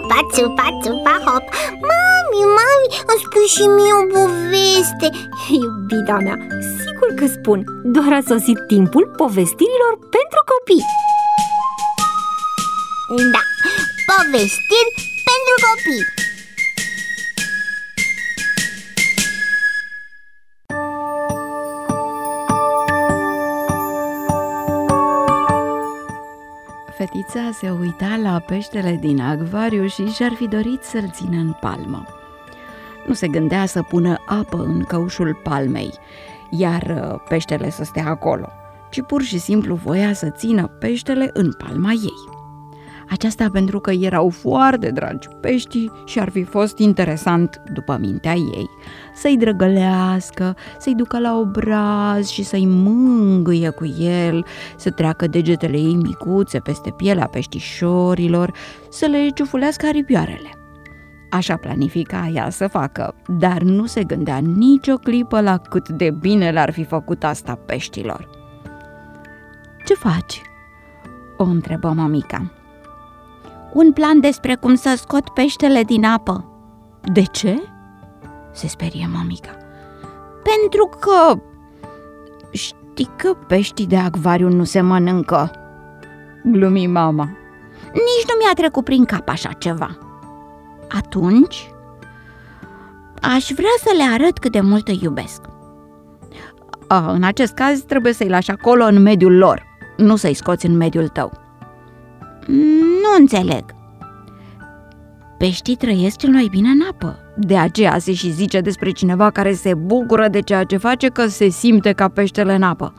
țupa, țupa, țupa, hop. Mami, îmi spui și mie o poveste. Iubita mea, sigur că spun. Doar a sosit timpul povestirilor pentru copii. Da, povestiri pentru copii. Fetița se uita la peștele din acvariu și și-ar fi dorit să-l țină în palmă. Nu se gândea să pună apă în căușul palmei, iar peștele să stea acolo, ci pur și simplu voia să țină peștele în palma ei. Aceasta pentru că erau foarte dragi peștii și ar fi fost interesant, după mintea ei, să-i drăgălească, să-i ducă la obraz și să-i mângâie cu el, să treacă degetele ei micuțe peste pielea peștișorilor, să le ciufulească aripioarele. Așa planifica ea să facă, dar nu se gândea nicio clipă la cât de bine le-ar fi făcut asta peștilor. "Ce faci?" o întrebă mămica. Un plan despre cum să scot peștele din apă." "De ce?" se sperie mămica. Pentru că... "Știi că peștii de acvariu nu se mănâncă?" glumi mama. Nici nu mi-a trecut prin cap așa ceva." "Atunci?" "Aș vrea să le arăt cât de mult îi iubesc." În acest caz trebuie să-i lași acolo în mediul lor, nu să-i scoți în mediul tău." Nu înțeleg." "Peștii trăiesc cel mai bine în apă. De aceea se și zice despre cineva care se bucură de ceea ce face că se simte ca peștele în apă."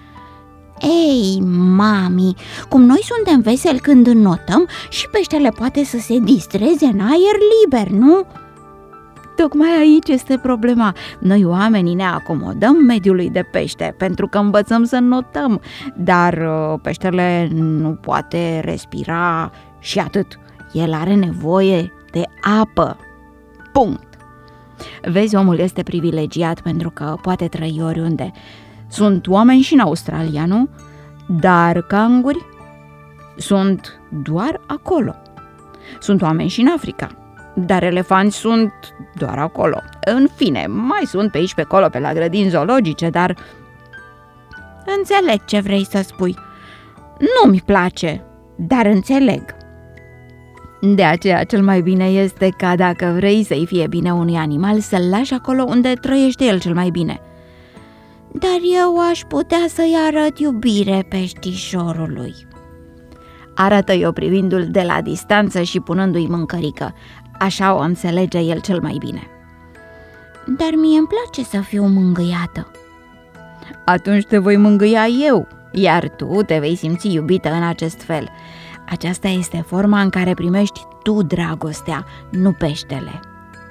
"Ei, mami, cum noi suntem veseli când înnotăm, și peștele poate să se distreze în aer liber, nu?" "Tocmai aici este problema. Noi oamenii ne acomodăm mediului de pește pentru că învățăm să notăm, dar peștele nu poate respira și atât. El are nevoie de apă. Punct. Vezi, omul este privilegiat pentru că poate trăi oriunde. Sunt oameni și în Australia, nu? Dar canguri sunt doar acolo. Sunt oameni și în Africa, dar elefanți sunt doar acolo. În fine, mai sunt pe aici pe acolo, pe la grădini zoologice, dar..." "Înțeleg ce vrei să spui. Nu-mi place, dar înțeleg." De aceea cel mai bine este ca dacă vrei să-i fie bine unui animal, să-l lași acolo unde trăiește el cel mai bine." "Dar eu aș putea să-i arăt iubire peștișorului." Arată-i-o privindu-l de la distanță și punându-i mâncărică. Așa o înțelege el cel mai bine." "Dar mie îmi place să fiu mângâiată." "Atunci te voi mângâia eu, iar tu te vei simți iubită în acest fel. Aceasta este forma în care primești tu dragostea, nu peștele."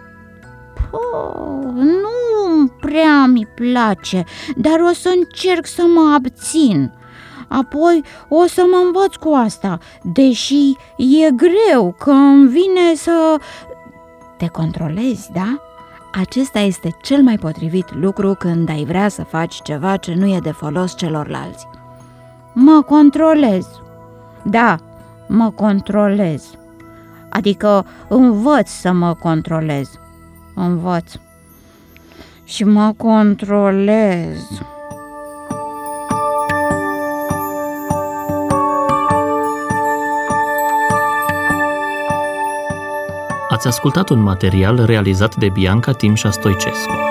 Nu prea mi place, dar o să încerc să mă abțin. Apoi o să mă învăț cu asta, deși e greu, că îmi vine să... Te controlezi, da? Acesta este cel mai potrivit lucru când ai vrea să faci ceva ce nu e de folos celorlalți. Mă controlez. Da, mă controlez. Adică învăț să mă controlez. Învăț. Și mă controlez. Ați ascultat un material realizat de Bianca Timșa Stoicescu.